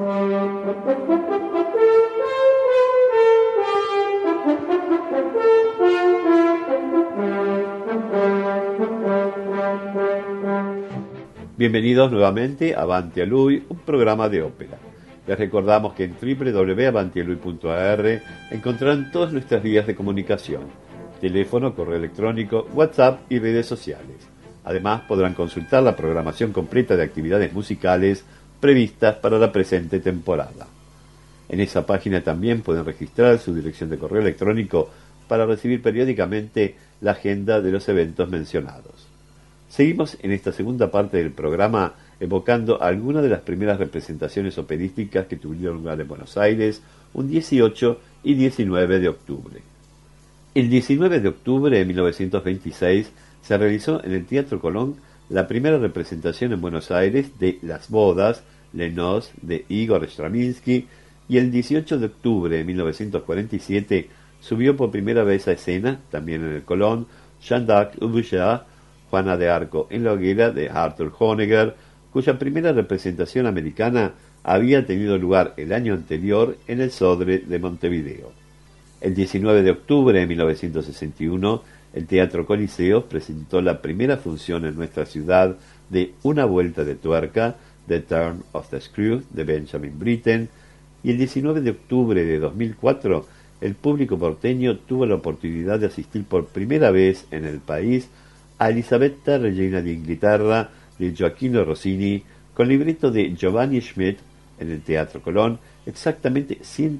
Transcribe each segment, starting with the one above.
Bienvenidos nuevamente a Avanti a Lui, un programa de ópera. Les recordamos que en www.avantialui.ar encontrarán todas nuestras vías de comunicación: teléfono, correo electrónico, WhatsApp y redes sociales. Además, podrán consultar la programación completa de actividades musicales previstas para la presente temporada. En esa página también pueden registrar su dirección de correo electrónico para recibir periódicamente la agenda de los eventos mencionados. Seguimos en esta segunda parte del programa evocando algunas de las primeras representaciones operísticas que tuvieron lugar en Buenos Aires un 18 y 19 de octubre. El 19 de octubre de 1926 se realizó en el Teatro Colón la primera representación en Buenos Aires de Las Bodas, Les Noces, de Igor Stravinsky, y el 18 de octubre de 1947 subió por primera vez a escena, también en el Colón, Jeanne d'Arc Ubujah, Juana de Arco en la hoguera, de Arthur Honegger, cuya primera representación americana había tenido lugar el año anterior en el Sodre de Montevideo. El 19 de octubre de 1961, el Teatro Coliseo presentó la primera función en nuestra ciudad de Una vuelta de tuerca, The Turn of the Screw, de Benjamin Britten, y el 19 de octubre de 2004, el público porteño tuvo la oportunidad de asistir por primera vez en el país a Elisabetta, Regina de Inglaterra, de Gioachino Rossini, con libreto de Giovanni Schmidt en el Teatro Colón, exactamente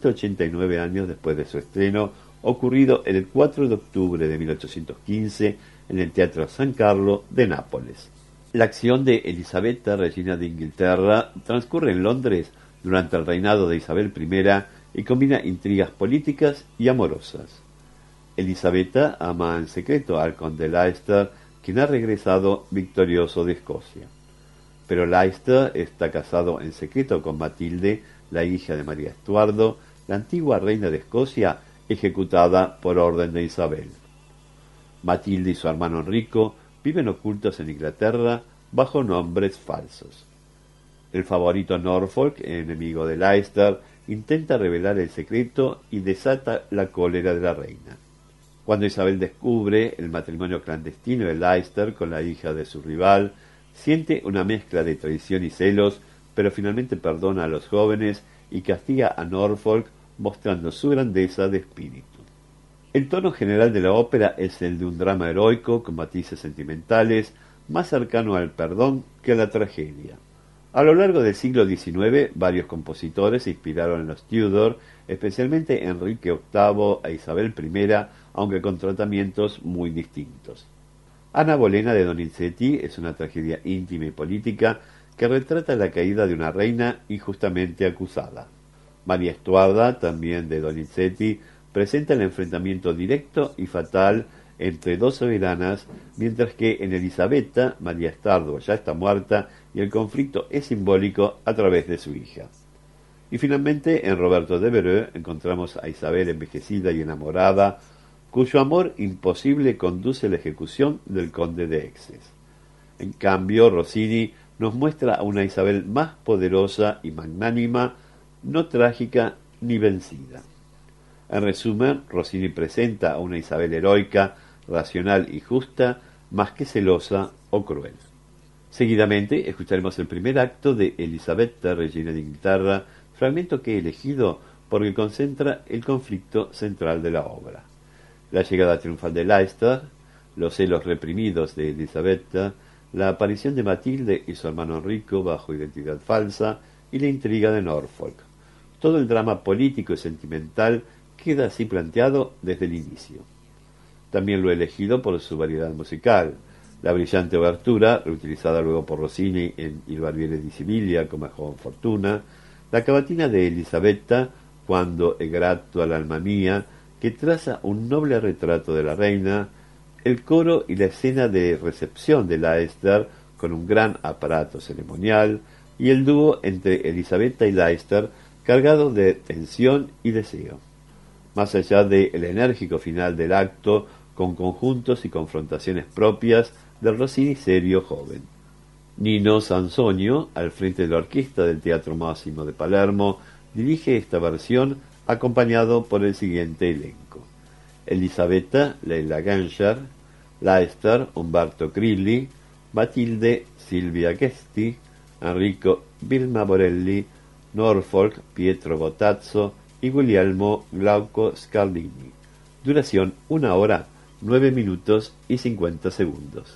189 años después de su estreno, ocurrido el 4 de octubre de 1815 en el Teatro San Carlo de Nápoles. La acción de Elisabetta, Regina de Inglaterra, transcurre en Londres durante el reinado de Isabel I y combina intrigas políticas y amorosas. Elisabetta ama en secreto al conde Leicester, quien ha regresado victorioso de Escocia. Pero Leicester está casado en secreto con Matilde, la hija de María Estuardo, la antigua reina de Escocia, ejecutada por orden de Isabel. Matilde y su hermano Enrico viven ocultos en Inglaterra bajo nombres falsos. El favorito Norfolk, enemigo de Leicester, intenta revelar el secreto y desata la cólera de la reina. Cuando Isabel descubre el matrimonio clandestino de Leicester con la hija de su rival, siente una mezcla de traición y celos, pero finalmente perdona a los jóvenes y castiga a Norfolk, mostrando su grandeza de espíritu. El tono general de la ópera es el de un drama heroico con matices sentimentales, más cercano al perdón que a la tragedia. A lo largo del siglo XIX, varios compositores se inspiraron en los Tudor, especialmente Enrique VIII e Isabel I, aunque con tratamientos muy distintos. Anna Bolena de Donizetti es una tragedia íntima y política que retrata la caída de una reina injustamente acusada. María Estuarda, también de Donizetti, presenta el enfrentamiento directo y fatal entre dos soberanas, mientras que en Elisabetta, María Estuardo ya está muerta y el conflicto es simbólico a través de su hija. Y finalmente, en Roberto Devereux encontramos a Isabel envejecida y enamorada, cuyo amor imposible conduce a la ejecución del conde de Exes. En cambio, Rossini nos muestra a una Isabel más poderosa y magnánima, no trágica ni vencida. En resumen, Rossini presenta a una Isabel heroica, racional y justa, más que celosa o cruel. Seguidamente escucharemos el primer acto de Elisabetta, Regina de Inglaterra, fragmento que he elegido porque concentra el conflicto central de la obra. La llegada triunfal de Leicester, los celos reprimidos de Elisabetta, la aparición de Matilde y su hermano Enrico bajo identidad falsa y la intriga de Norfolk. Todo el drama político y sentimental queda así planteado desde el inicio. También lo he elegido por su variedad musical. La brillante obertura, reutilizada luego por Rossini en Il Barbiere di Siviglia como Joven Fortuna, la cavatina de Elisabetta, Quando è grato all'alma mía, que traza un noble retrato de la reina, el coro y la escena de recepción de Leicester con un gran aparato ceremonial, y el dúo entre Elisabetta y Leicester cargado de tensión y deseo. Más allá del enérgico final del acto, con conjuntos y confrontaciones propias del Rossini serio joven. Nino Sansonio, al frente de la orquesta del Teatro Máximo de Palermo, dirige esta versión acompañado por el siguiente elenco: Elisabetta Leila Ganjar, Leicester Umberto Grilli, Matilde Silvia Gesti, Enrico Vilma Borelli, Norfolk Pietro Bottazzo y Guglielmo Glauco Scardini. Duración 1 hora, 9 minutos y 50 segundos.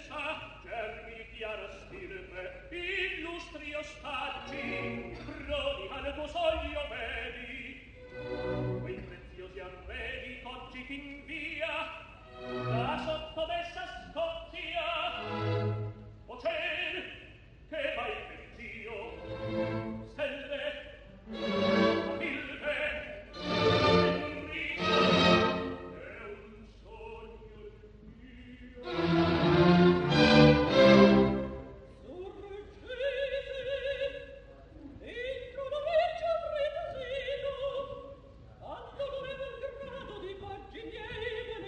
Di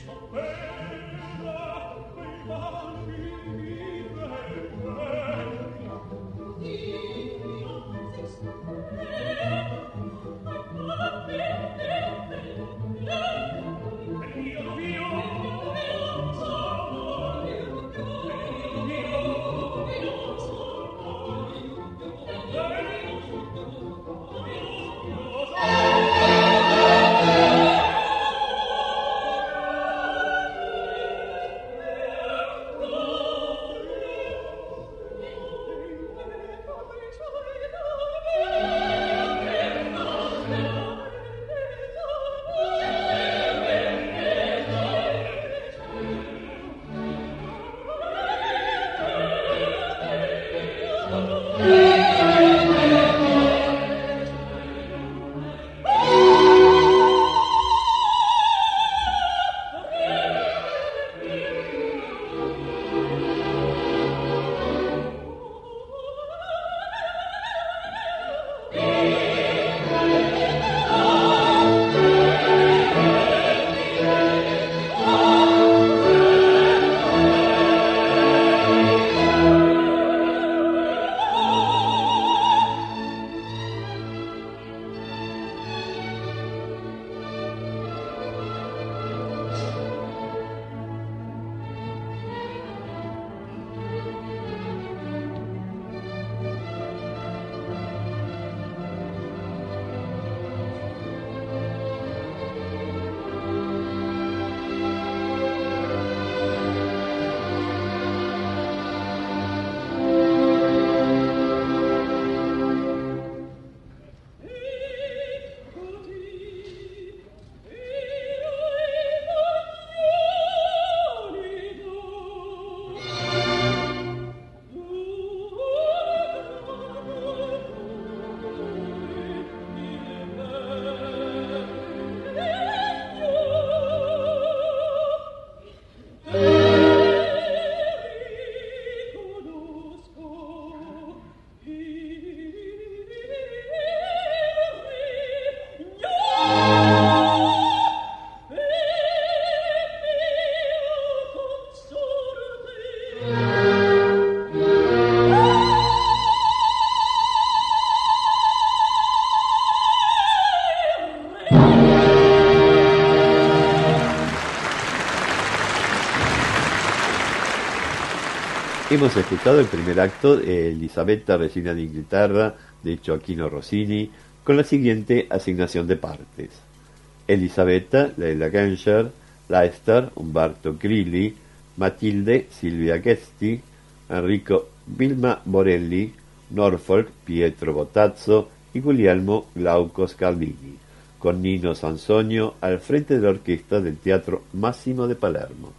Hemos escuchado el primer acto de Elisabetta, Regina de Inglaterra, de Gioacchino Rossini, con la siguiente asignación de partes. Elisabetta, Leila Genscher; Leicester, Umberto Grilli; Matilde, Silvia Guesti; Enrico, Vilma Borelli; Norfolk, Pietro Bottazzo; y Guglielmo Glauco Scalvini, con Nino Sansonio al frente de la orquesta del Teatro Massimo de Palermo.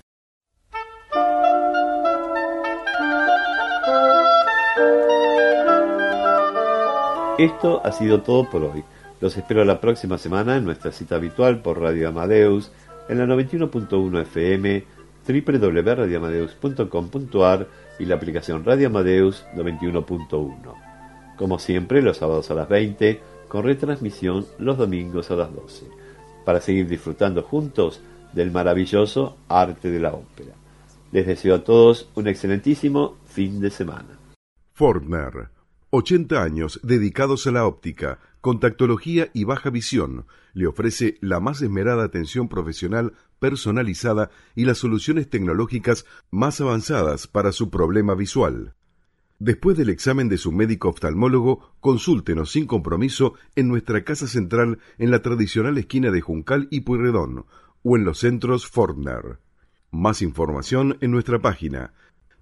Esto ha sido todo por hoy. Los espero la próxima semana en nuestra cita habitual por Radio Amadeus, en la 91.1 FM, www.radioamadeus.com.ar y la aplicación Radio Amadeus 91.1. Como siempre, los sábados a las 20, con retransmisión los domingos a las 12, para seguir disfrutando juntos del maravilloso arte de la ópera. Les deseo a todos un excelentísimo fin de semana. Fortner, 80 años dedicados a la óptica, contactología y baja visión, le ofrece la más esmerada atención profesional personalizada y las soluciones tecnológicas más avanzadas para su problema visual. Después del examen de su médico oftalmólogo, consúltenos sin compromiso en nuestra casa central en la tradicional esquina de Juncal y Pueyrredón o en los centros Fortner. Más información en nuestra página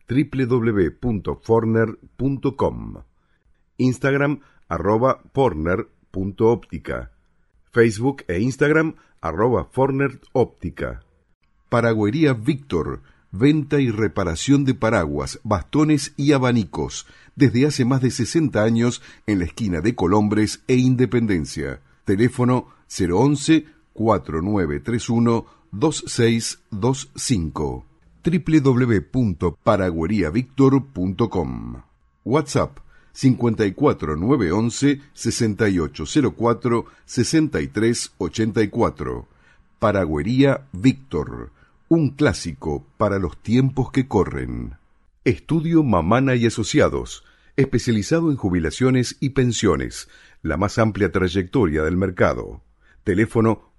www.fortner.com. Instagram @fortner.óptica, Facebook e Instagram @fortneroptica. Paragüería Víctor, venta y reparación de paraguas, bastones y abanicos, desde hace más de 60 años en la esquina de Colombres e Independencia. Teléfono 011-4931-2625. www.paragüeriavictor.com. WhatsApp 54911 6804 6384. Paragüería Víctor, un clásico para los tiempos que corren. Estudio Mamana y Asociados, especializado en jubilaciones y pensiones, la más amplia trayectoria del mercado. Teléfono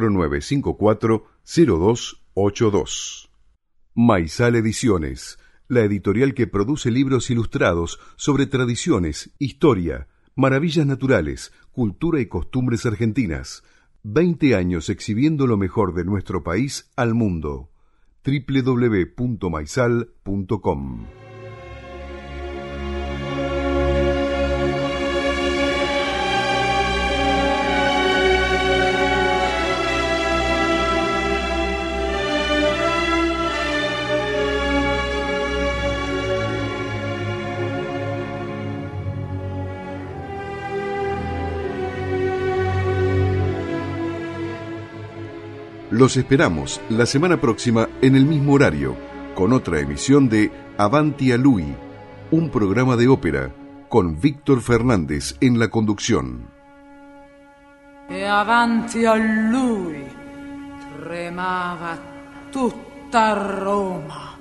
4954-0282. Maizal Ediciones, la editorial que produce libros ilustrados sobre tradiciones, historia, maravillas naturales, cultura y costumbres argentinas. 20 años exhibiendo lo mejor de nuestro país al mundo. www.maizal.com. Los esperamos la semana próxima en el mismo horario, con otra emisión de Avanti a Lui, un programa de ópera con Víctor Fernández en la conducción. E avanti a lui tremava tutta Roma.